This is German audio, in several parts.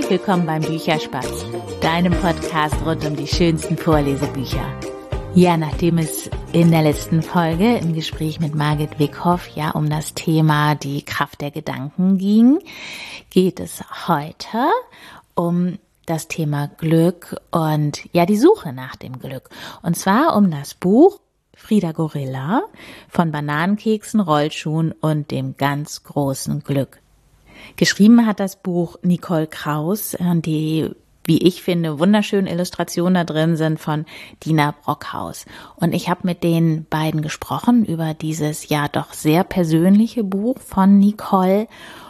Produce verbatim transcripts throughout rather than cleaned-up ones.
Herzlich willkommen beim Bücherspatz, deinem Podcast rund um die schönsten Vorlesebücher. Ja, nachdem es in der letzten Folge im Gespräch mit Margit Wickhoff ja um das Thema die Kraft der Gedanken ging, geht es heute um das Thema Glück und ja die Suche nach dem Glück. Und zwar um das Buch Frida Gorilla von Bananenkeksen, Rollschuhen und dem ganz großen Glück. Geschrieben hat das Buch Nicole Kraus, die, wie ich finde, wunderschöne Illustrationen da drin sind von Dina Brockhaus. Und ich habe mit den beiden gesprochen über dieses ja doch sehr persönliche Buch von Nicole.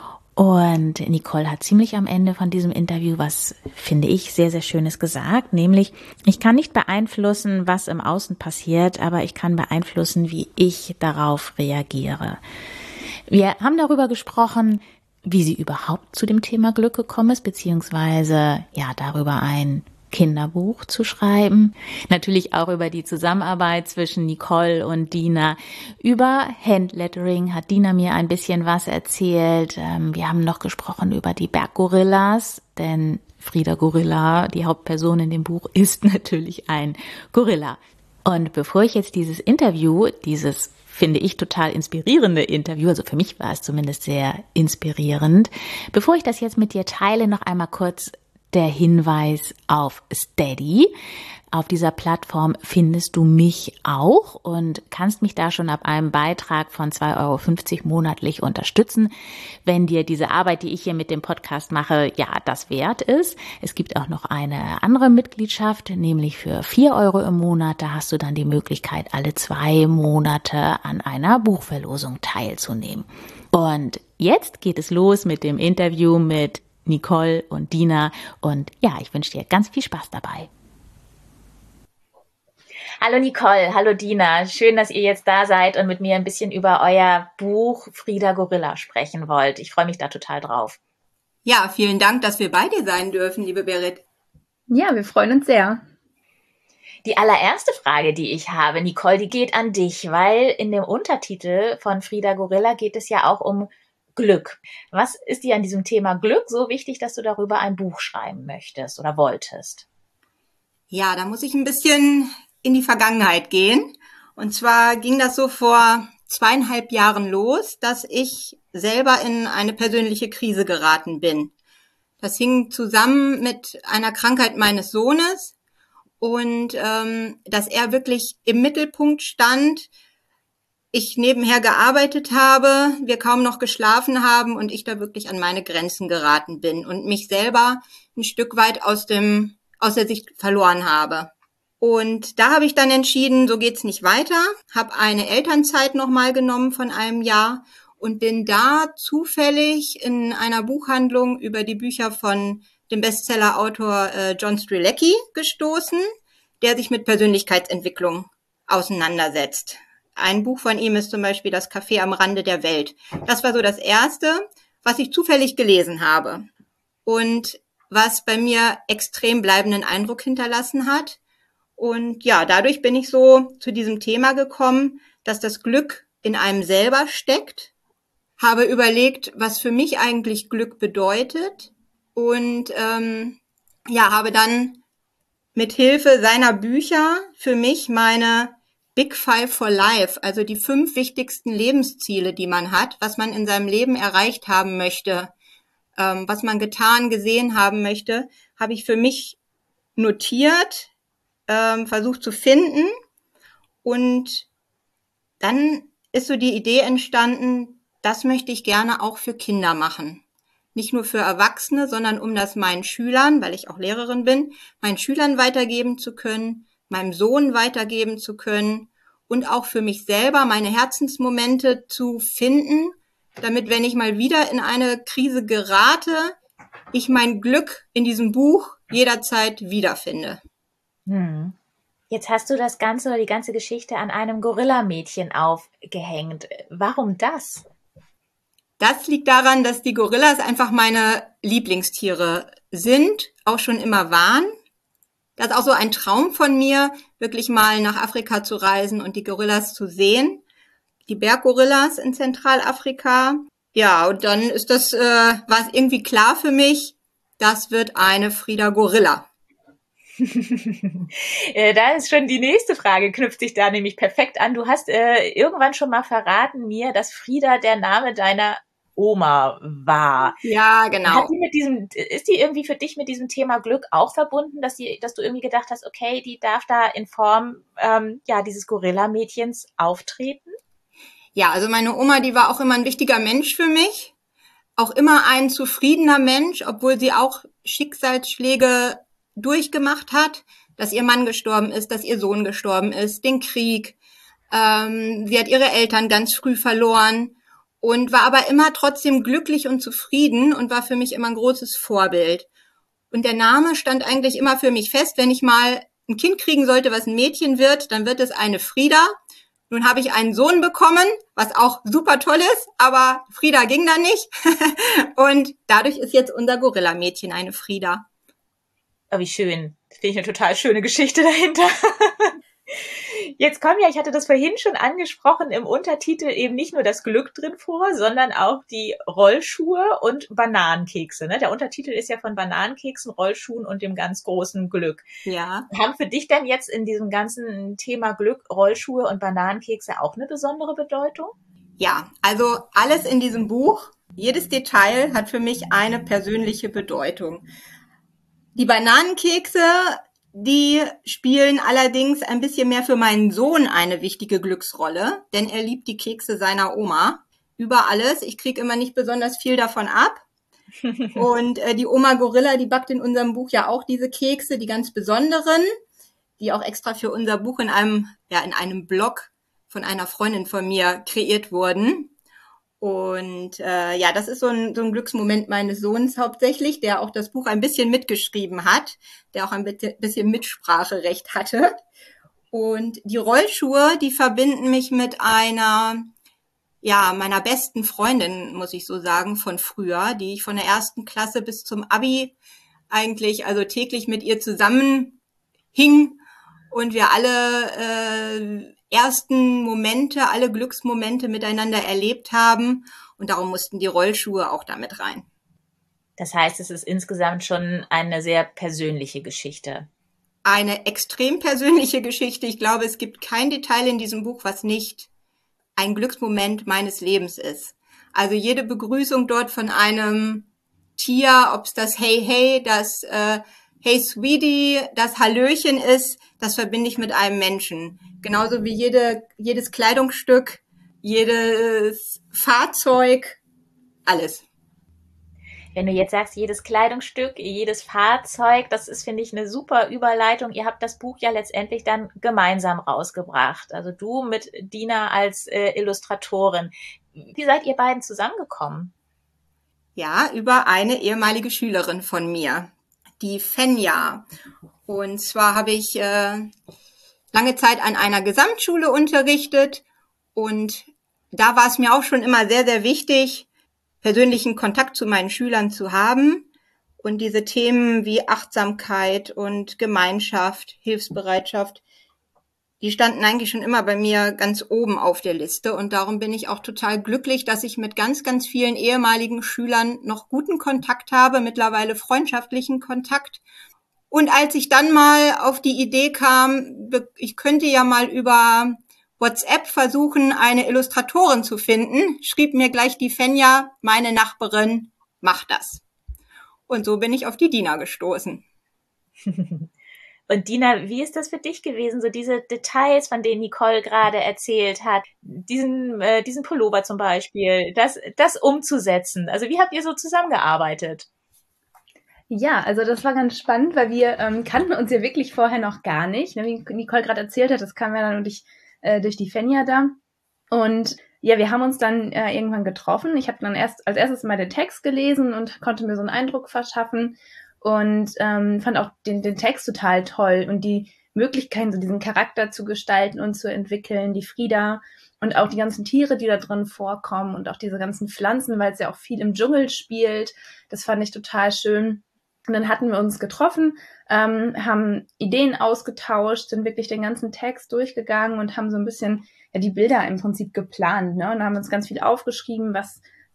Und Nicole hat ziemlich am Ende von diesem Interview was, finde ich, sehr, sehr Schönes gesagt, nämlich, ich kann nicht beeinflussen, was im Außen passiert, aber ich kann beeinflussen, wie ich darauf reagiere. Wir haben darüber gesprochen, wie sie überhaupt zu dem Thema Glück gekommen ist, beziehungsweise ja darüber ein Kinderbuch zu schreiben. Natürlich auch über die Zusammenarbeit zwischen Nicole und Dina. Über Handlettering hat Dina mir ein bisschen was erzählt. Wir haben noch gesprochen über die Berggorillas, denn Frida Gorilla, die Hauptperson in dem Buch, ist natürlich ein Gorilla. Und bevor ich jetzt dieses Interview, dieses finde ich total inspirierende Interview, also für mich war es zumindest sehr inspirierend, bevor ich das jetzt mit dir teile, noch einmal kurz der Hinweis auf Steady. Auf dieser Plattform findest du mich auch und kannst mich da schon ab einem Beitrag von zwei Euro fünfzig monatlich unterstützen, wenn dir diese Arbeit, die ich hier mit dem Podcast mache, ja, das wert ist. Es gibt auch noch eine andere Mitgliedschaft, nämlich für vier Euro im Monat. Da hast du dann die Möglichkeit, alle zwei Monate an einer Buchverlosung teilzunehmen. Und jetzt geht es los mit dem Interview mit Nicole und Dina und ja, ich wünsche dir ganz viel Spaß dabei. Hallo Nicole, hallo Dina, schön, dass ihr jetzt da seid und mit mir ein bisschen über euer Buch Frida Gorilla sprechen wollt. Ich freue mich da total drauf. Ja, vielen Dank, dass wir bei dir sein dürfen, liebe Berit. Ja, wir freuen uns sehr. Die allererste Frage, die ich habe, Nicole, die geht an dich, weil in dem Untertitel von Frida Gorilla geht es ja auch um Glück. Was ist dir an diesem Thema Glück so wichtig, dass du darüber ein Buch schreiben möchtest oder wolltest? Ja, da muss ich ein bisschen in die Vergangenheit gehen. Und zwar ging das so vor zweieinhalb Jahren los, dass ich selber in eine persönliche Krise geraten bin. Das hing zusammen mit einer Krankheit meines Sohnes und ähm, dass er wirklich im Mittelpunkt stand, ich nebenher gearbeitet habe, wir kaum noch geschlafen haben und ich da wirklich an meine Grenzen geraten bin und mich selber ein Stück weit aus dem aus der Sicht verloren habe. Und da habe ich dann entschieden, so geht's nicht weiter, habe eine Elternzeit nochmal genommen von einem Jahr und bin da zufällig in einer Buchhandlung über die Bücher von dem Bestsellerautor äh, John Strzelecki gestoßen, der sich mit Persönlichkeitsentwicklung auseinandersetzt. Ein Buch von ihm ist zum Beispiel Das Café am Rande der Welt. Das war so das Erste, was ich zufällig gelesen habe und was bei mir extrem bleibenden Eindruck hinterlassen hat. Und ja, dadurch bin ich so zu diesem Thema gekommen, dass das Glück in einem selber steckt, habe überlegt, was für mich eigentlich Glück bedeutet und ähm, ja, habe dann mit Hilfe seiner Bücher für mich meine Big Five for Life, also die fünf wichtigsten Lebensziele, die man hat, was man in seinem Leben erreicht haben möchte, ähm, was man getan, gesehen haben möchte, habe ich für mich notiert, ähm, versucht zu finden und dann ist so die Idee entstanden, das möchte ich gerne auch für Kinder machen. Nicht nur für Erwachsene, sondern um das meinen Schülern, weil ich auch Lehrerin bin, meinen Schülern weitergeben zu können, meinem Sohn weitergeben zu können und auch für mich selber meine Herzensmomente zu finden, damit, wenn ich mal wieder in eine Krise gerate, ich mein Glück in diesem Buch jederzeit wiederfinde. Hm. Jetzt hast du das Ganze oder die ganze Geschichte an einem Gorilla-Mädchen aufgehängt. Warum das? Das liegt daran, dass die Gorillas einfach meine Lieblingstiere sind, auch schon immer waren. Das ist auch so ein Traum von mir, wirklich mal nach Afrika zu reisen und die Gorillas zu sehen. Die Berggorillas in Zentralafrika. Ja, und dann ist das, äh, war es irgendwie klar für mich, das wird eine Frieda Gorilla. Da ist schon die nächste Frage, knüpft sich da nämlich perfekt an. Du hast äh, irgendwann schon mal verraten mir, dass Frieda der Name deiner Oma war. Ja, genau. Hat die mit diesem, ist die irgendwie für dich mit diesem Thema Glück auch verbunden, dass die, dass du irgendwie gedacht hast, okay, die darf da in Form ähm, ja dieses Gorilla-Mädchens auftreten? Ja, also meine Oma, die war auch immer ein wichtiger Mensch für mich. Auch immer ein zufriedener Mensch, obwohl sie auch Schicksalsschläge durchgemacht hat, dass ihr Mann gestorben ist, dass ihr Sohn gestorben ist, den Krieg. Ähm, sie hat ihre Eltern ganz früh verloren und war aber immer trotzdem glücklich und zufrieden und war für mich immer ein großes Vorbild. Und der Name stand eigentlich immer für mich fest, wenn ich mal ein Kind kriegen sollte, was ein Mädchen wird, dann wird es eine Frieda. Nun habe ich einen Sohn bekommen, was auch super toll ist, aber Frieda ging da nicht. Und dadurch ist jetzt unser Gorilla-Mädchen eine Frieda. Oh, wie schön. Das finde ich eine total schöne Geschichte dahinter. Jetzt kommen ja, ich hatte das vorhin schon angesprochen, im Untertitel eben nicht nur das Glück drin vor, sondern auch die Rollschuhe und Bananenkekse. Ne? Der Untertitel ist ja von Bananenkeksen, Rollschuhen und dem ganz großen Glück. Ja. Haben für dich denn jetzt in diesem ganzen Thema Glück, Rollschuhe und Bananenkekse auch eine besondere Bedeutung? Ja, also alles in diesem Buch, jedes Detail hat für mich eine persönliche Bedeutung. Die Bananenkekse, die spielen allerdings ein bisschen mehr für meinen Sohn eine wichtige Glücksrolle, denn er liebt die Kekse seiner Oma über alles. Ich kriege immer nicht besonders viel davon ab. Und äh, die Oma Gorilla, die backt in unserem Buch ja auch diese Kekse, die ganz besonderen, die auch extra für unser Buch in einem, ja, in einem Blog von einer Freundin von mir kreiert wurden. Und äh, ja, das ist so ein, so ein Glücksmoment meines Sohns hauptsächlich, der auch das Buch ein bisschen mitgeschrieben hat, der auch ein bisschen Mitspracherecht hatte. Und die Rollschuhe, die verbinden mich mit einer, ja, meiner besten Freundin, muss ich so sagen, von früher, die ich von der ersten Klasse bis zum Abi eigentlich, also täglich mit ihr zusammen hing und wir alle äh, ersten Momente, alle Glücksmomente miteinander erlebt haben und darum mussten die Rollschuhe auch damit rein. Das heißt, es ist insgesamt schon eine sehr persönliche Geschichte. Eine extrem persönliche Geschichte. Ich glaube, es gibt kein Detail in diesem Buch, was nicht ein Glücksmoment meines Lebens ist. Also jede Begrüßung dort von einem Tier, ob es das Hey Hey, das äh, Hey Sweetie, das Hallöchen ist, das verbinde ich mit einem Menschen. Genauso wie jede, jedes Kleidungsstück, jedes Fahrzeug, alles. Wenn du jetzt sagst, jedes Kleidungsstück, jedes Fahrzeug, das ist, finde ich, eine super Überleitung. Ihr habt das Buch ja letztendlich dann gemeinsam rausgebracht. Also du mit Dina als äh, Illustratorin. Wie seid ihr beiden zusammengekommen? Ja, über eine ehemalige Schülerin von mir, die Fenja. Und zwar habe ich äh, lange Zeit an einer Gesamtschule unterrichtet und da war es mir auch schon immer sehr, sehr wichtig, persönlichen Kontakt zu meinen Schülern zu haben und diese Themen wie Achtsamkeit und Gemeinschaft, Hilfsbereitschaft, die standen eigentlich schon immer bei mir ganz oben auf der Liste und darum bin ich auch total glücklich, dass ich mit ganz, ganz vielen ehemaligen Schülern noch guten Kontakt habe, mittlerweile freundschaftlichen Kontakt. Und als ich dann mal auf die Idee kam, ich könnte ja mal über WhatsApp versuchen, eine Illustratorin zu finden, schrieb mir gleich die Fenja, meine Nachbarin, mach das. Und so bin ich auf die Dina gestoßen. Und Dina, wie ist das für dich gewesen, so diese Details, von denen Nicole gerade erzählt hat, diesen äh, diesen Pullover zum Beispiel, das das umzusetzen? Also wie habt ihr so zusammengearbeitet? Ja, also das war ganz spannend, weil wir ähm, kannten uns ja wirklich vorher noch gar nicht. Wie Nicole gerade erzählt hat, das kam ja dann durch, äh, durch die Fenja da. Und ja, wir haben uns dann äh, irgendwann getroffen. Ich habe dann erst als erstes mal den Text gelesen und konnte mir so einen Eindruck verschaffen und ähm, fand auch den, den Text total toll und die Möglichkeiten, so diesen Charakter zu gestalten und zu entwickeln, die Frieda und auch die ganzen Tiere, die da drin vorkommen und auch diese ganzen Pflanzen, weil es ja auch viel im Dschungel spielt. Das fand ich total schön. Und dann hatten wir uns getroffen, ähm, haben Ideen ausgetauscht, sind wirklich den ganzen Text durchgegangen und haben so ein bisschen ja die Bilder im Prinzip geplant, ne? Und haben uns ganz viel aufgeschrieben, was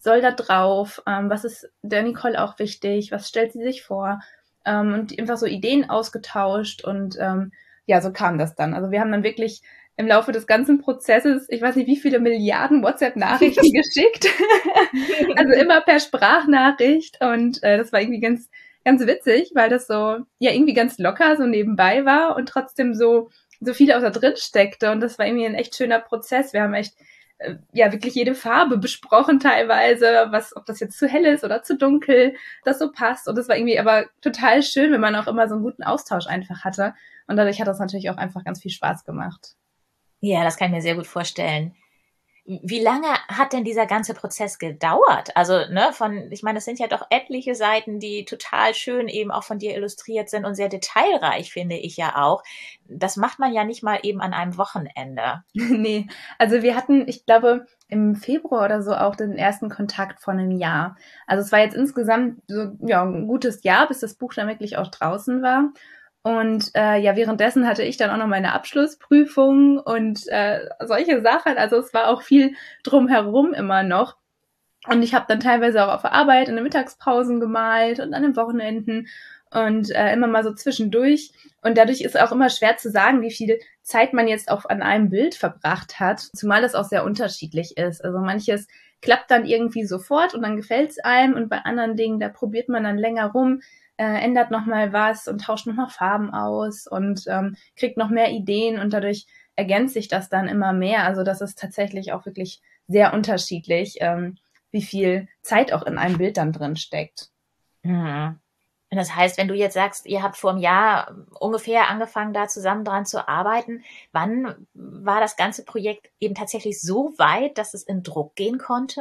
soll da drauf, ähm, was ist der Nicole auch wichtig, was stellt sie sich vor, ähm, und einfach so Ideen ausgetauscht und ähm, ja, so kam das dann. Also wir haben dann wirklich im Laufe des ganzen Prozesses, ich weiß nicht, wie viele Milliarden WhatsApp-Nachrichten geschickt, also immer per Sprachnachricht und äh, das war irgendwie ganz, ganz witzig, weil das so, ja, irgendwie ganz locker so nebenbei war und trotzdem so, so viel auch da drin steckte und das war irgendwie ein echt schöner Prozess. Wir haben echt, äh, ja, wirklich jede Farbe besprochen teilweise, was, ob das jetzt zu hell ist oder zu dunkel, das so passt und das war irgendwie aber total schön, wenn man auch immer so einen guten Austausch einfach hatte und dadurch hat das natürlich auch einfach ganz viel Spaß gemacht. Ja, das kann ich mir sehr gut vorstellen. Wie lange hat denn dieser ganze Prozess gedauert? Also, ne, von, ich meine, es sind ja doch etliche Seiten, die total schön eben auch von dir illustriert sind und sehr detailreich, finde ich ja auch. Das macht man ja nicht mal eben an einem Wochenende. Nee, also wir hatten, ich glaube, im Februar oder so auch den ersten Kontakt vor einem Jahr. Also es war jetzt insgesamt so, ja, ein gutes Jahr, bis das Buch dann wirklich auch draußen war. Und äh, ja, währenddessen hatte ich dann auch noch meine Abschlussprüfung und äh, solche Sachen. Also es war auch viel drumherum immer noch. Und ich habe dann teilweise auch auf der Arbeit in den Mittagspausen gemalt und an den Wochenenden und äh, immer mal so zwischendurch. Und dadurch ist auch immer schwer zu sagen, wie viel Zeit man jetzt auch an einem Bild verbracht hat, zumal es auch sehr unterschiedlich ist. Also manches klappt dann irgendwie sofort und dann gefällt's einem und bei anderen Dingen, da probiert man dann länger rum, äh, ändert nochmal was und tauscht nochmal Farben aus und ähm, kriegt noch mehr Ideen und dadurch ergänzt sich das dann immer mehr. Also das ist tatsächlich auch wirklich sehr unterschiedlich, ähm, wie viel Zeit auch in einem Bild dann drin steckt. Mhm. Und das heißt, wenn du jetzt sagst, ihr habt vor einem Jahr ungefähr angefangen, da zusammen dran zu arbeiten, wann war das ganze Projekt eben tatsächlich so weit, dass es in Druck gehen konnte?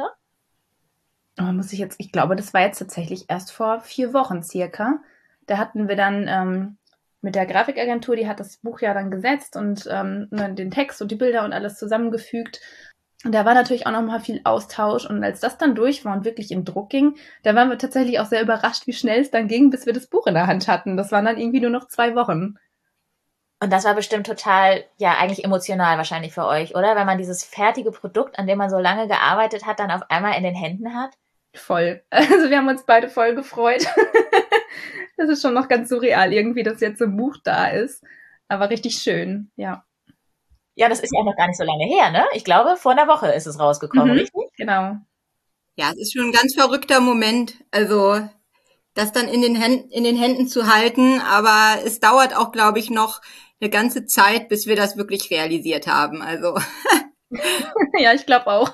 Oh, muss ich jetzt, ich glaube, das war jetzt tatsächlich erst vor vier Wochen circa. Da hatten wir dann ähm, mit der Grafikagentur, die hat das Buch ja dann gesetzt und ähm, den Text und die Bilder und alles zusammengefügt. Und da war natürlich auch noch mal viel Austausch. Und als das dann durch war und wirklich in Druck ging, da waren wir tatsächlich auch sehr überrascht, wie schnell es dann ging, bis wir das Buch in der Hand hatten. Das waren dann irgendwie nur noch zwei Wochen. Und das war bestimmt total, ja, eigentlich emotional wahrscheinlich für euch, oder? Wenn man dieses fertige Produkt, an dem man so lange gearbeitet hat, dann auf einmal in den Händen hat. Voll. Also wir haben uns beide voll gefreut. Das ist schon noch ganz surreal irgendwie, dass jetzt so ein Buch da ist. Aber richtig schön, ja. Ja, das ist ja auch noch gar nicht so lange her, ne? Ich glaube, vor einer Woche ist es rausgekommen, Mhm, richtig? genau. Ja, es ist schon ein ganz verrückter Moment. Also das dann in den Händen, in den Händen zu halten. Aber es dauert auch, glaube ich, noch eine ganze Zeit, bis wir das wirklich realisiert haben. Also Ja, ich glaube auch.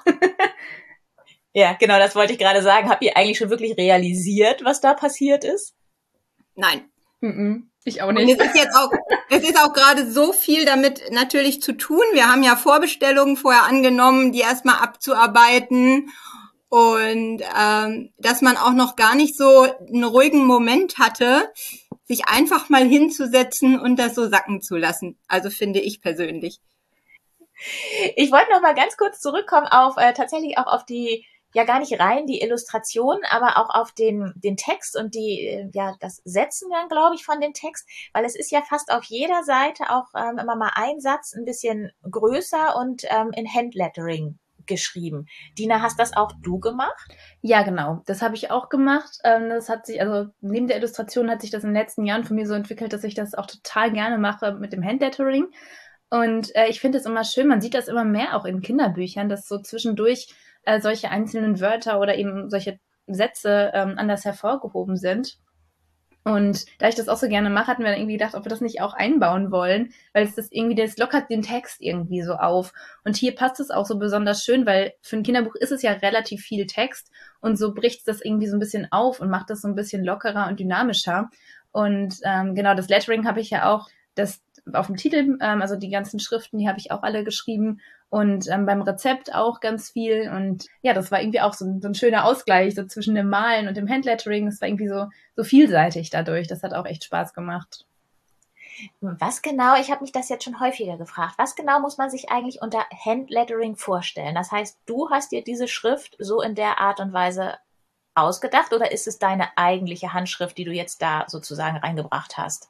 Ja, genau, das wollte ich gerade sagen. Habt ihr eigentlich schon wirklich realisiert, was da passiert ist? nein. Mhm, ich auch Und nicht. es ist jetzt auch, es ist auch gerade so viel damit natürlich zu tun. Wir haben ja Vorbestellungen vorher angenommen, die erstmal abzuarbeiten. Und ähm, dass man auch noch gar nicht so einen ruhigen Moment hatte, sich einfach mal hinzusetzen und das so sacken zu lassen. Also finde ich persönlich. Ich wollte noch mal ganz kurz zurückkommen auf äh, tatsächlich auch auf die, ja gar nicht rein die Illustration, aber auch auf den den Text und die äh, ja das Setzen dann, glaube ich, von dem Text, weil es ist ja fast auf jeder Seite auch ähm, immer mal ein Satz ein bisschen größer und ähm, in Handlettering geschrieben. Dina, hast das auch du gemacht? Ja, genau. Das habe ich auch gemacht. Ähm, das hat sich, also neben der Illustration hat sich das in den letzten Jahren von mir so entwickelt, dass ich das auch total gerne mache mit dem Handlettering. Und äh, ich finde es immer schön, man sieht das immer mehr auch in Kinderbüchern, dass so zwischendurch äh, solche einzelnen Wörter oder eben solche Sätze ähm, anders hervorgehoben sind. Und da ich das auch so gerne mache, hatten wir dann irgendwie gedacht, ob wir das nicht auch einbauen wollen, weil es das irgendwie, das lockert den Text irgendwie so auf. Und hier passt es auch so besonders schön, weil für ein Kinderbuch ist es ja relativ viel Text und so bricht das irgendwie so ein bisschen auf und macht das so ein bisschen lockerer und dynamischer. Und ähm, genau, das Lettering habe ich ja auch, das auf dem Titel, ähm, also die ganzen Schriften, die habe ich auch alle geschrieben und ähm, beim Rezept auch ganz viel und ja, das war irgendwie auch so ein, so ein schöner Ausgleich so zwischen dem Malen und dem Handlettering, das war irgendwie so, so vielseitig dadurch, das hat auch echt Spaß gemacht. Was genau, ich habe mich das jetzt schon häufiger gefragt, was genau muss man sich eigentlich unter Handlettering vorstellen? Das heißt, du hast dir diese Schrift so in der Art und Weise ausgedacht oder ist es deine eigentliche Handschrift, die du jetzt da sozusagen reingebracht hast?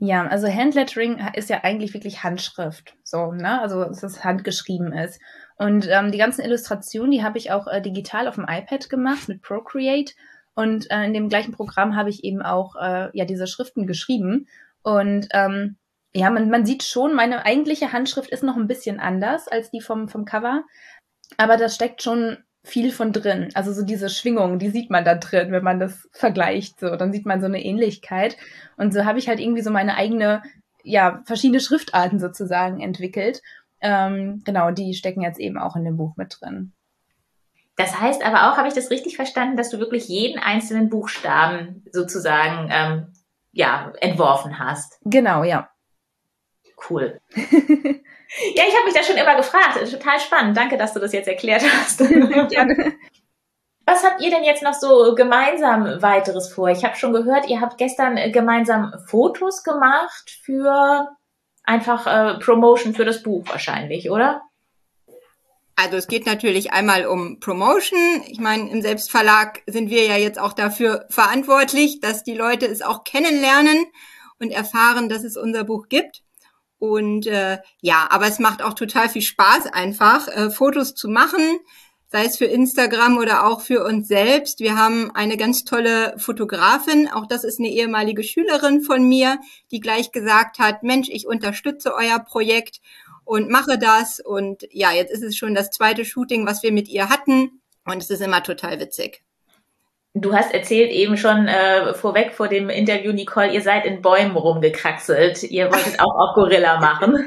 Ja, also Handlettering ist ja eigentlich wirklich Handschrift, so, ne? Also dass es handgeschrieben ist. Und ähm, die ganzen Illustrationen, die habe ich auch äh, digital auf dem iPad gemacht mit Procreate. Und äh, in dem gleichen Programm habe ich eben auch äh, ja diese Schriften geschrieben. Und ähm, ja, man, man sieht schon, meine eigentliche Handschrift ist noch ein bisschen anders als die vom, vom Cover. Aber da steckt schon viel von drin. Also so diese Schwingung, die sieht man da drin, wenn man das vergleicht. So, dann sieht man so eine Ähnlichkeit. Und so habe ich halt irgendwie so meine eigene, ja, verschiedene Schriftarten sozusagen entwickelt. Ähm, genau, die stecken jetzt eben auch in dem Buch mit drin. Das heißt aber auch, habe ich das richtig verstanden, dass du wirklich jeden einzelnen Buchstaben sozusagen ähm, ja, entworfen hast? Genau, ja. Cool. Ja, ich habe mich da schon immer gefragt. Total spannend. Danke, dass du das jetzt erklärt hast. Gerne. Was habt ihr denn jetzt noch so gemeinsam weiteres vor? Ich habe schon gehört, ihr habt gestern gemeinsam Fotos gemacht für einfach äh, Promotion für das Buch wahrscheinlich, oder? Also es geht natürlich einmal um Promotion. Ich meine, im Selbstverlag sind wir ja jetzt auch dafür verantwortlich, dass die Leute es auch kennenlernen und erfahren, dass es unser Buch gibt. Und äh, ja, aber es macht auch total viel Spaß, einfach äh, Fotos zu machen, sei es für Instagram oder auch für uns selbst. Wir haben eine ganz tolle Fotografin, auch das ist eine ehemalige Schülerin von mir, die gleich gesagt hat, Mensch, ich unterstütze euer Projekt und mache das. Und ja, jetzt ist es schon das zweite Shooting, was wir mit ihr hatten. Und es ist immer total witzig. Du hast erzählt eben schon äh, vorweg vor dem Interview, Nicole, ihr seid in Bäumen rumgekraxelt. Ihr wolltet auch auf Gorilla machen.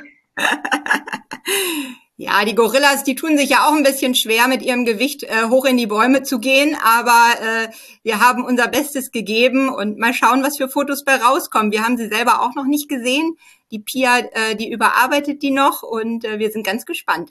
Ja, die Gorillas, die tun sich ja auch ein bisschen schwer, mit ihrem Gewicht äh, hoch in die Bäume zu gehen. Aber äh, wir haben unser Bestes gegeben und mal schauen, was für Fotos bei rauskommen. Wir haben sie selber auch noch nicht gesehen. Die Pia, äh, die überarbeitet die noch und äh, wir sind ganz gespannt.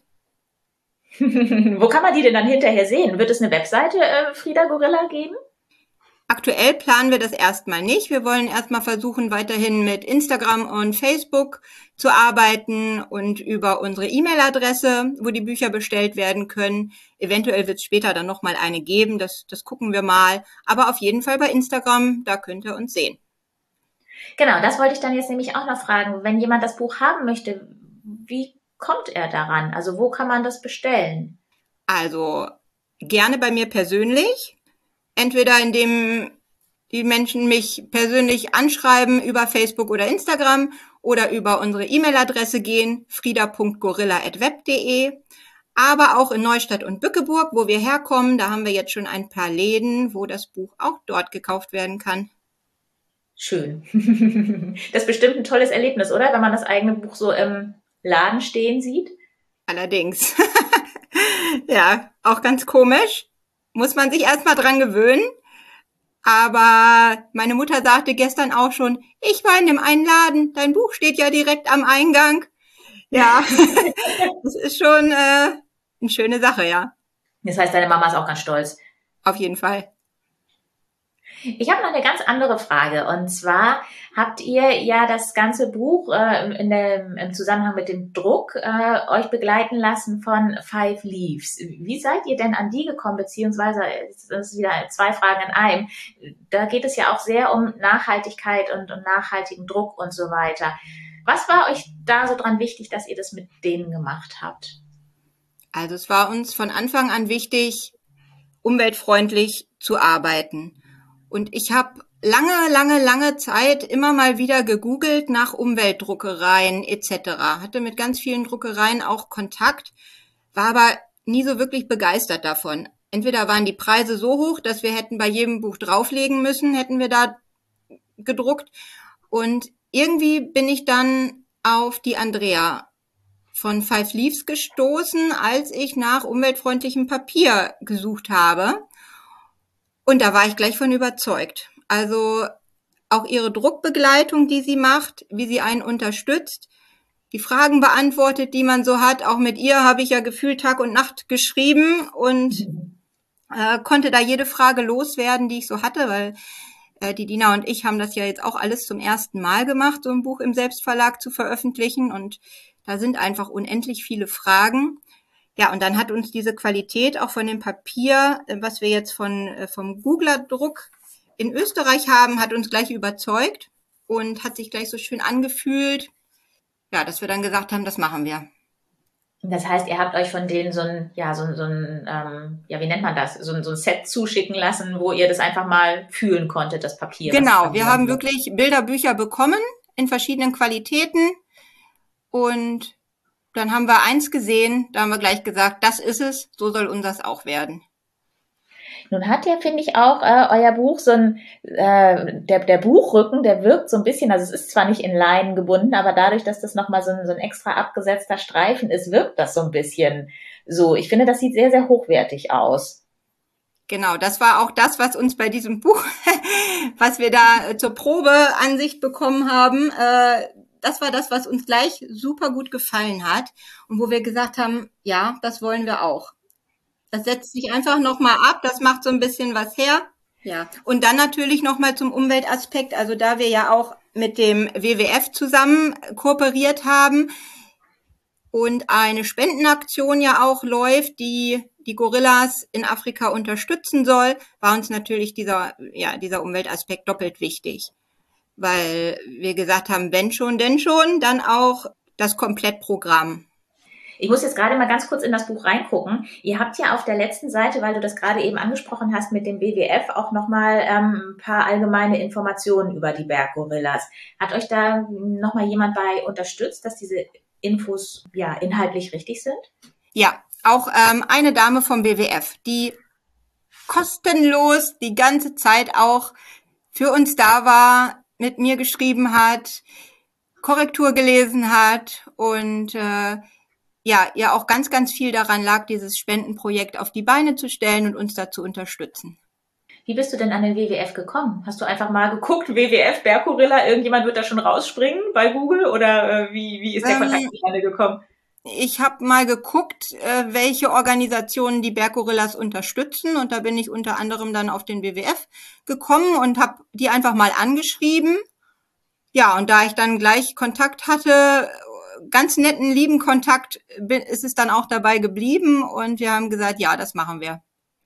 Wo kann man die denn dann hinterher sehen? Wird es eine Webseite äh, Frida Gorilla geben? Aktuell planen wir das erstmal nicht. Wir wollen erstmal versuchen, weiterhin mit Instagram und Facebook zu arbeiten und über unsere E-Mail-Adresse, wo die Bücher bestellt werden können. Eventuell wird es später dann nochmal eine geben, das, das gucken wir mal. Aber auf jeden Fall bei Instagram, da könnt ihr uns sehen. Genau, das wollte ich dann jetzt nämlich auch noch fragen. Wenn jemand das Buch haben möchte, wie kommt er daran? Also wo kann man das bestellen? Also gerne bei mir persönlich. Entweder indem die Menschen mich persönlich anschreiben über Facebook oder Instagram oder über unsere E-Mail-Adresse gehen, frida punkt gorilla at web punkt de. Aber auch in Neustadt und Bückeburg, wo wir herkommen, da haben wir jetzt schon ein paar Läden, wo das Buch auch dort gekauft werden kann. Schön. Das ist bestimmt ein tolles Erlebnis, oder? Wenn man das eigene Buch so im Laden stehen sieht. Allerdings. Ja, auch ganz komisch. Muss man sich erstmal dran gewöhnen. Aber meine Mutter sagte gestern auch schon, ich war in dem einen Laden, dein Buch steht ja direkt am Eingang. Ja, das ist schon äh, eine schöne Sache, ja. Das heißt, deine Mama ist auch ganz stolz. Auf jeden Fall. Ich habe noch eine ganz andere Frage. Und zwar habt ihr ja das ganze Buch äh, in dem, im Zusammenhang mit dem Druck äh, euch begleiten lassen von Five Leaves. Wie seid ihr denn an die gekommen? Beziehungsweise, das ist wieder zwei Fragen in einem. Da geht es ja auch sehr um Nachhaltigkeit und, und nachhaltigen Druck und so weiter. Was war euch da so dran wichtig, dass ihr das mit denen gemacht habt? Also es war uns von Anfang an wichtig, umweltfreundlich zu arbeiten. Und ich habe lange, lange, lange Zeit immer mal wieder gegoogelt nach Umweltdruckereien et cetera. Hatte mit ganz vielen Druckereien auch Kontakt, war aber nie so wirklich begeistert davon. Entweder waren die Preise so hoch, dass wir hätten bei jedem Buch drauflegen müssen, hätten wir da gedruckt. Und irgendwie bin ich dann auf die Andrea von Five Leaves gestoßen, als ich nach umweltfreundlichem Papier gesucht habe. Und da war ich gleich von überzeugt. Also auch ihre Druckbegleitung, die sie macht, wie sie einen unterstützt, die Fragen beantwortet, die man so hat. Auch mit ihr habe ich ja gefühlt Tag und Nacht geschrieben und äh, konnte da jede Frage loswerden, die ich so hatte, weil äh, die Dina und ich haben das ja jetzt auch alles zum ersten Mal gemacht, so ein Buch im Selbstverlag zu veröffentlichen. Und da sind einfach unendlich viele Fragen. Ja, und dann hat uns diese Qualität auch von dem Papier, was wir jetzt von vom Googler Druck in Österreich haben, hat uns gleich überzeugt. und hat sich gleich so schön angefühlt. Ja, dass wir dann gesagt haben, das machen wir. Das heißt, ihr habt euch von denen so ein, ja, so, ein- so ein, ähm, ja, wie nennt man das, so ein, so ein Set zuschicken lassen, wo ihr das einfach mal fühlen konntet, das Papier. was Genau, da wir drin haben ist. wirklich Bilderbücher bekommen in verschiedenen Qualitäten und dann haben wir eins gesehen, da haben wir gleich gesagt, das ist es, so soll unseres auch werden. Nun hat ja, finde ich, auch äh, euer Buch so ein, äh, der, der Buchrücken, der wirkt so ein bisschen, also es ist zwar nicht in Leinen gebunden, aber dadurch, dass das nochmal so ein, so ein extra abgesetzter Streifen ist, wirkt das so ein bisschen so. Ich finde, das sieht sehr, sehr hochwertig aus. Genau, das war auch das, was uns bei diesem Buch, was wir da äh, zur Probeansicht bekommen haben, äh, das war das, was uns gleich super gut gefallen hat und wo wir gesagt haben, ja, das wollen wir auch. Das setzt sich einfach nochmal ab, das macht so ein bisschen was her. Ja, und dann natürlich nochmal zum Umweltaspekt, also da wir ja auch mit dem W W F zusammen kooperiert haben und eine Spendenaktion ja auch läuft, die die Gorillas in Afrika unterstützen soll, war uns natürlich dieser, ja, dieser Umweltaspekt doppelt wichtig. Weil wir gesagt haben, wenn schon, denn schon, dann auch das Komplettprogramm. Ich muss jetzt gerade mal ganz kurz in das Buch reingucken. Ihr habt ja auf der letzten Seite, weil du das gerade eben angesprochen hast mit dem W W F, auch nochmal ähm, ein paar allgemeine Informationen über die Berggorillas. Hat euch da nochmal jemand bei unterstützt, dass diese Infos ja inhaltlich richtig sind? Ja, auch ähm, eine Dame vom W W F, die kostenlos die ganze Zeit auch für uns da war, mit mir geschrieben hat, Korrektur gelesen hat und äh, ja, ihr auch ganz, ganz viel daran lag, dieses Spendenprojekt auf die Beine zu stellen und uns da zu unterstützen. Wie bist du denn an den W W F gekommen? Hast du einfach mal geguckt, W W F, Berggorilla, irgendjemand wird da schon rausspringen bei Google oder äh, wie, wie ist der Ähm, Kontakt zustande gekommen? Ich habe mal geguckt, äh, welche Organisationen die Berggorillas unterstützen und da bin ich unter anderem dann auf den W W F gekommen und habe die einfach mal angeschrieben. Ja, und da ich dann gleich Kontakt hatte, ganz netten, lieben Kontakt, bin, ist es dann auch dabei geblieben und wir haben gesagt, ja, das machen wir.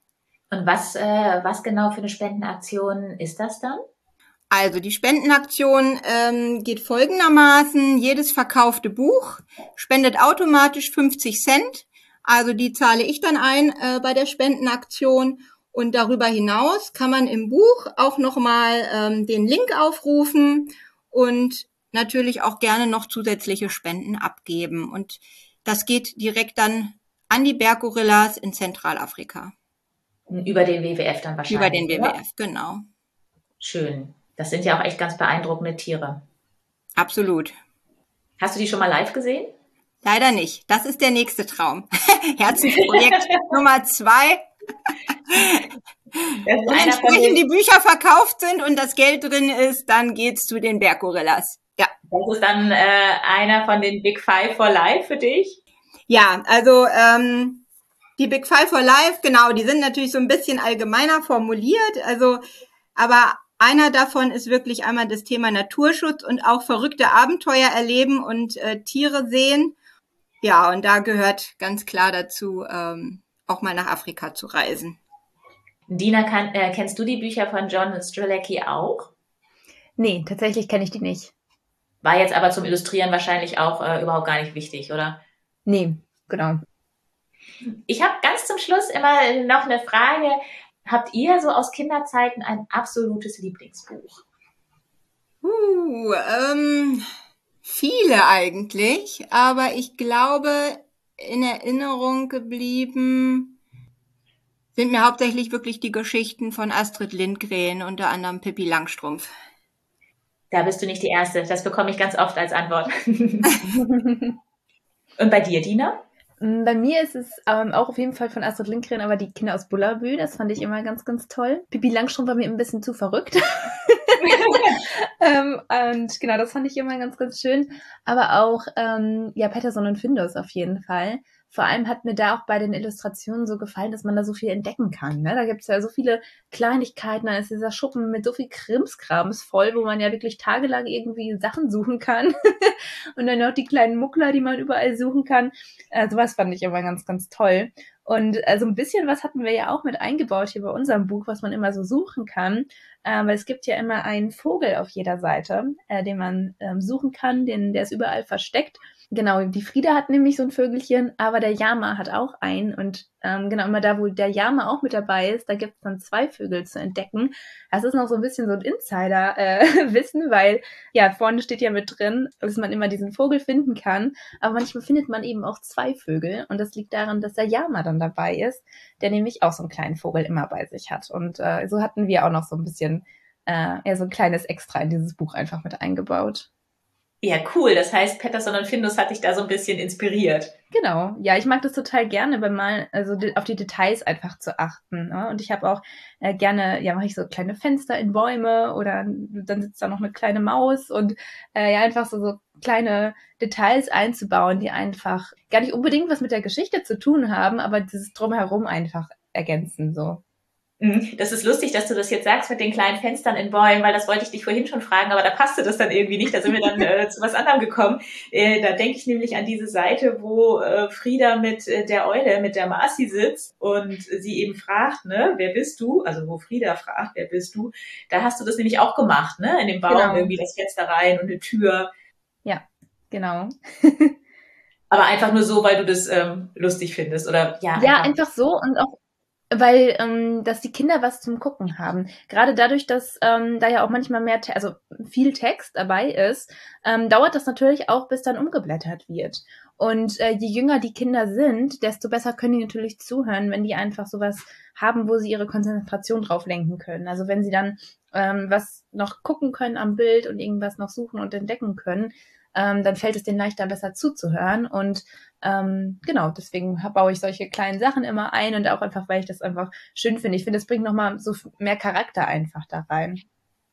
Und was, äh, was genau für eine Spendenaktion ist das dann? Also die Spendenaktion ähm, geht folgendermaßen, jedes verkaufte Buch spendet automatisch fünfzig Cent, also die zahle ich dann ein äh, bei der Spendenaktion und darüber hinaus kann man im Buch auch nochmal ähm, den Link aufrufen und natürlich auch gerne noch zusätzliche Spenden abgeben und das geht direkt dann an die Berggorillas in Zentralafrika. Über den W W F dann wahrscheinlich. Über den W W F, oder? genau. Schön. Das sind ja auch echt ganz beeindruckende Tiere. Absolut. Hast du die schon mal live gesehen? Leider nicht. Das ist der nächste Traum. Herzensprojekt Nummer zwei. Das ist Wenn einer von entsprechend den, die Bücher verkauft sind und das Geld drin ist, dann geht's zu den Berggorillas. Ja. das ist dann äh, einer von den Big Five for Life für dich. Ja, also ähm, die Big Five for Life, genau, die sind natürlich so ein bisschen allgemeiner formuliert. Also, aber einer davon ist wirklich einmal das Thema Naturschutz und auch verrückte Abenteuer erleben und äh, Tiere sehen. Ja, und da gehört ganz klar dazu, ähm, auch mal nach Afrika zu reisen. Dina, kann, äh, kennst du die Bücher von John Strzelecki auch? Nee, tatsächlich kenne ich die nicht. War jetzt aber zum Illustrieren wahrscheinlich auch äh, überhaupt gar nicht wichtig, oder? Nee, genau. Ich habe ganz zum Schluss immer noch eine Frage. Habt ihr so aus Kinderzeiten ein absolutes Lieblingsbuch? Uh, ähm, viele eigentlich, aber ich glaube, in Erinnerung geblieben sind mir hauptsächlich wirklich die Geschichten von Astrid Lindgren, unter anderem Pippi Langstrumpf. Da bist du nicht die Erste. Das bekomme ich ganz oft als Antwort. Und bei dir, Dina? Bei mir ist es ähm, auch auf jeden Fall von Astrid Lindgren, aber die Kinder aus Bullabü, das fand ich immer ganz, ganz toll. Pippi Langstrumpf war mir ein bisschen zu verrückt. ähm, und genau, das fand ich immer ganz, ganz schön. Aber auch, ähm, ja, Patterson und Findus auf jeden Fall vor allem hat mir da auch bei den Illustrationen so gefallen, dass man da so viel entdecken kann. Ne? Da gibt es ja so viele Kleinigkeiten, dann ist dieser Schuppen mit so viel Krimskrams voll, wo man ja wirklich tagelang irgendwie Sachen suchen kann. Und dann noch die kleinen Muckler, die man überall suchen kann. Äh, sowas fand ich immer ganz, ganz toll. Und äh, so ein bisschen was hatten wir ja auch mit eingebaut hier bei unserem Buch, was man immer so suchen kann. Ähm, weil es gibt ja immer einen Vogel auf jeder Seite, äh, den man ähm, suchen kann, den, der ist überall versteckt. Genau, die Frieda hat nämlich so ein Vögelchen, aber der Jama hat auch einen. Und ähm, genau, immer da, wo der Jama auch mit dabei ist, da gibt es dann zwei Vögel zu entdecken. Das ist noch so ein bisschen so ein Insider-Wissen, äh, weil ja, vorne steht ja mit drin, dass man immer diesen Vogel finden kann. Aber manchmal findet man eben auch zwei Vögel. Und das liegt daran, dass der Jama dann dabei ist, der nämlich auch so einen kleinen Vogel immer bei sich hat. Und äh, so hatten wir auch noch so ein bisschen, äh, ja, so ein kleines Extra in dieses Buch einfach mit eingebaut. Ja, cool. Das heißt, Pettersson und Findus hat dich da so ein bisschen inspiriert. Genau. Ja, ich mag das total gerne, beim Malen, also auf die Details einfach zu achten. Ne? Und ich habe auch äh, gerne, ja, mache ich so kleine Fenster in Bäume oder dann sitzt da noch eine kleine Maus und äh, ja, einfach so, so kleine Details einzubauen, die einfach gar nicht unbedingt was mit der Geschichte zu tun haben, aber dieses Drumherum einfach ergänzen, so. Das ist lustig, dass du das jetzt sagst mit den kleinen Fenstern in Bäumen, weil das wollte ich dich vorhin schon fragen, aber da passte das dann irgendwie nicht. Da sind wir dann äh, zu was anderem gekommen. Äh, da denke ich nämlich an diese Seite, wo äh, Frieda mit äh, der Eule, mit der Marci sitzt und sie eben fragt, ne, wer bist du? Also wo Frieda fragt, wer bist du? Da hast du das nämlich auch gemacht, ne? In dem Baum Genau. irgendwie das Fenster rein und eine Tür. Ja, genau. Aber einfach nur so, weil du das ähm, lustig findest, oder? Ja, Ja, einfach, einfach so und auch weil, ähm, dass die Kinder was zum Gucken haben. Gerade dadurch, dass ähm, da ja auch manchmal mehr, Te- also viel Text dabei ist, ähm, dauert das natürlich auch, bis dann umgeblättert wird. Und äh, je jünger die Kinder sind, desto besser können die natürlich zuhören, wenn die einfach sowas haben, wo sie ihre Konzentration drauf lenken können. Also wenn sie dann ähm, was noch gucken können am Bild und irgendwas noch suchen und entdecken können, ähm, dann fällt es denen leichter, besser zuzuhören. Und ähm, genau, deswegen baue ich solche kleinen Sachen immer ein und auch einfach, weil ich das einfach schön finde. Ich finde, das bringt nochmal so mehr Charakter einfach da rein.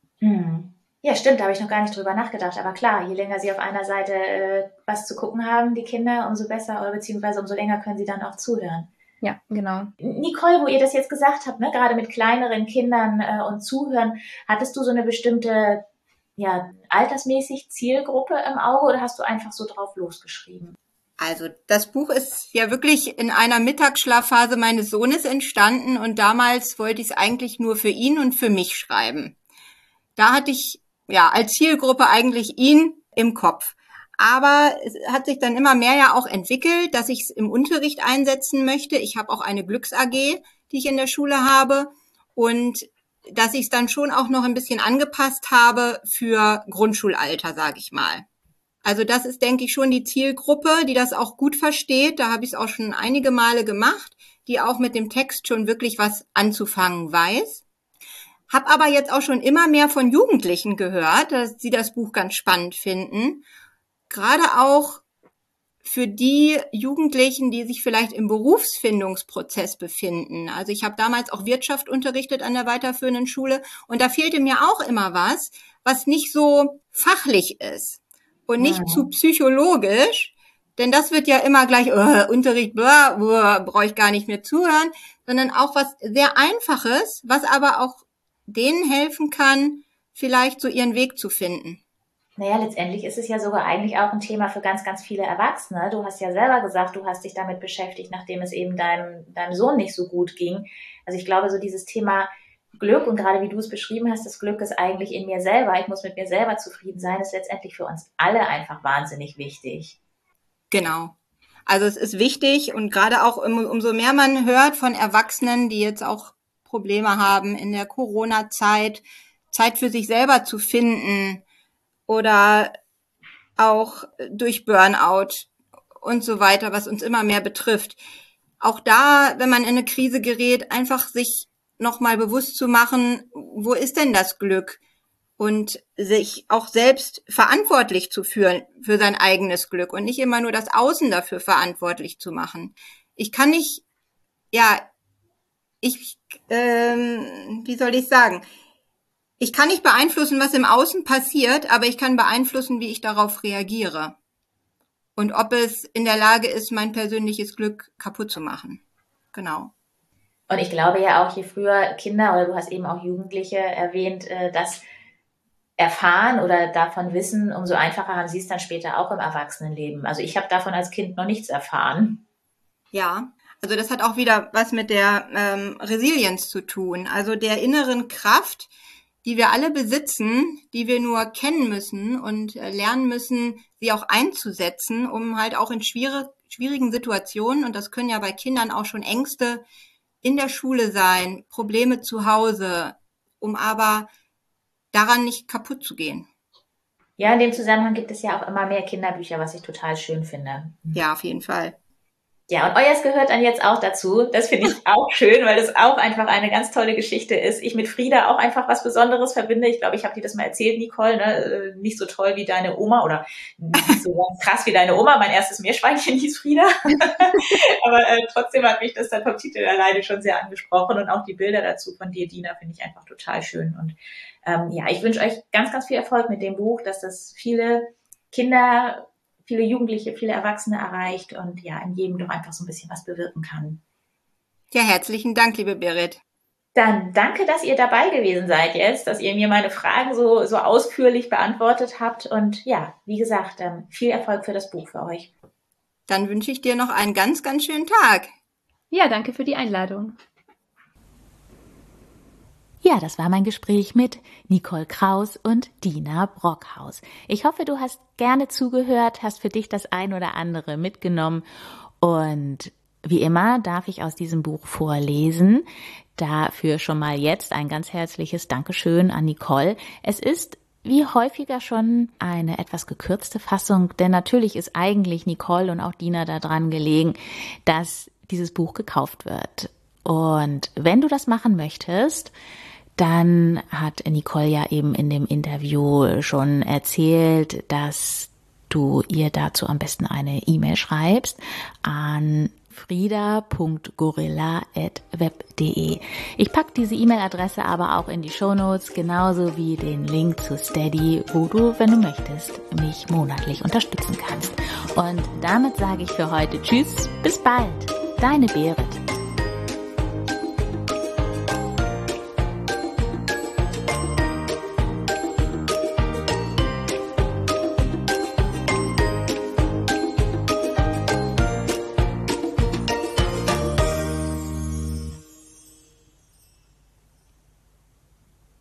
Hm. Ja, stimmt, da habe ich noch gar nicht drüber nachgedacht. Aber klar, je länger sie auf einer Seite äh, was zu gucken haben, die Kinder, umso besser oder beziehungsweise umso länger können sie dann auch zuhören. Ja, genau. Nicole, wo ihr das jetzt gesagt habt, ne, gerade mit kleineren Kindern äh, und Zuhören, hattest du so eine bestimmte, ja, altersmäßig Zielgruppe im Auge oder hast du einfach so drauf losgeschrieben? Also das Buch ist ja wirklich in einer Mittagsschlafphase meines Sohnes entstanden und damals wollte ich es eigentlich nur für ihn und für mich schreiben. Da hatte ich ja als Zielgruppe eigentlich ihn im Kopf. Aber es hat sich dann immer mehr ja auch entwickelt, dass ich es im Unterricht einsetzen möchte. Ich habe auch eine Glücks-A G, die ich in der Schule habe und dass ich es dann schon auch noch ein bisschen angepasst habe für Grundschulalter, sage ich mal. Also das ist, denke ich, schon die Zielgruppe, die das auch gut versteht. Da habe ich es auch schon einige Male gemacht, die auch mit dem Text schon wirklich was anzufangen weiß. Hab aber jetzt auch schon immer mehr von Jugendlichen gehört, dass sie das Buch ganz spannend finden. Gerade auch für die Jugendlichen, die sich vielleicht im Berufsfindungsprozess befinden. Also ich habe damals auch Wirtschaft unterrichtet an der weiterführenden Schule und da fehlte mir auch immer was, was nicht so fachlich ist. Und nicht ja. zu psychologisch, denn das wird ja immer gleich, uh, Unterricht, blah, uh, brauche ich gar nicht mehr zuhören, sondern auch was sehr Einfaches, was aber auch denen helfen kann, vielleicht so ihren Weg zu finden. Naja, letztendlich ist es ja sogar eigentlich auch ein Thema für ganz, ganz viele Erwachsene. Du hast ja selber gesagt, du hast dich damit beschäftigt, nachdem es eben deinem, deinem Sohn nicht so gut ging. Also ich glaube, so dieses Thema Glück und gerade wie du es beschrieben hast, das Glück ist eigentlich in mir selber, ich muss mit mir selber zufrieden sein, ist letztendlich für uns alle einfach wahnsinnig wichtig. Genau. Also es ist wichtig und gerade auch um, umso mehr man hört von Erwachsenen, die jetzt auch Probleme haben in der Corona-Zeit, Zeit für sich selber zu finden oder auch durch Burnout und so weiter, was uns immer mehr betrifft. Auch da, wenn man in eine Krise gerät, einfach sich nochmal bewusst zu machen, wo ist denn das Glück? Und sich auch selbst verantwortlich zu fühlen für sein eigenes Glück und nicht immer nur das Außen dafür verantwortlich zu machen. Ich kann nicht, ja, ich, ähm, wie soll ich sagen? Ich kann nicht beeinflussen, was im Außen passiert, aber ich kann beeinflussen, wie ich darauf reagiere. und ob es in der Lage ist, mein persönliches Glück kaputt zu machen. Genau. Und ich glaube ja auch, je früher Kinder, oder du hast eben auch Jugendliche erwähnt, das erfahren oder davon wissen, umso einfacher haben sie es dann später auch im Erwachsenenleben. Also ich habe davon als Kind noch nichts erfahren. Ja, also das hat auch wieder was mit der ähm, Resilienz zu tun, also der inneren Kraft, die wir alle besitzen, die wir nur kennen müssen und äh, lernen müssen, sie auch einzusetzen, um halt auch in schwierig, schwierigen Situationen, und das können ja bei Kindern auch schon Ängste in der Schule sein, Probleme zu Hause, um aber daran nicht kaputt zu gehen. Ja, in dem Zusammenhang gibt es ja auch immer mehr Kinderbücher, was ich total schön finde. Ja, auf jeden Fall. Ja, und euers gehört dann jetzt auch dazu. Das finde ich auch schön, weil das auch einfach eine ganz tolle Geschichte ist. Ich mit Frieda auch einfach was Besonderes verbinde. Ich glaube, ich habe dir das mal erzählt, Nicole, ne? Nicht so toll wie deine Oma oder nicht so krass wie deine Oma. Mein erstes Meerschweinchen hieß Frieda. Aber äh, trotzdem hat mich das dann vom Titel alleine schon sehr angesprochen. Und auch die Bilder dazu von dir, Dina, finde ich einfach total schön. Und ähm, ja, ich wünsche euch ganz, ganz viel Erfolg mit dem Buch, dass das viele Kinder, viele Jugendliche, viele Erwachsene erreicht und ja, in jedem doch einfach so ein bisschen was bewirken kann. Ja, herzlichen Dank, liebe Berit. Dann danke, dass ihr dabei gewesen seid jetzt, dass ihr mir meine Fragen so, so ausführlich beantwortet habt und ja, wie gesagt, viel Erfolg für das Buch für euch. Dann wünsche ich dir noch einen ganz, ganz schönen Tag. Ja, danke für die Einladung. Ja, das war mein Gespräch mit Nicole Kraus und Dina Brockhaus. Ich hoffe, du hast gerne zugehört, hast für dich das ein oder andere mitgenommen und wie immer darf ich aus diesem Buch vorlesen. Dafür schon mal jetzt ein ganz herzliches Dankeschön an Nicole. Es ist wie häufiger schon eine etwas gekürzte Fassung, denn natürlich ist eigentlich Nicole und auch Dina daran gelegen, dass dieses Buch gekauft wird. Und wenn du das machen möchtest, dann hat Nicole ja eben in dem Interview schon erzählt, dass du ihr dazu am besten eine E-Mail schreibst an frieda punkt gorilla at web punkt de. Ich packe diese E-Mail-Adresse aber auch in die Shownotes, genauso wie den Link zu Steady, wo du, wenn du möchtest, mich monatlich unterstützen kannst. Und damit sage ich für heute Tschüss, bis bald, deine Berit.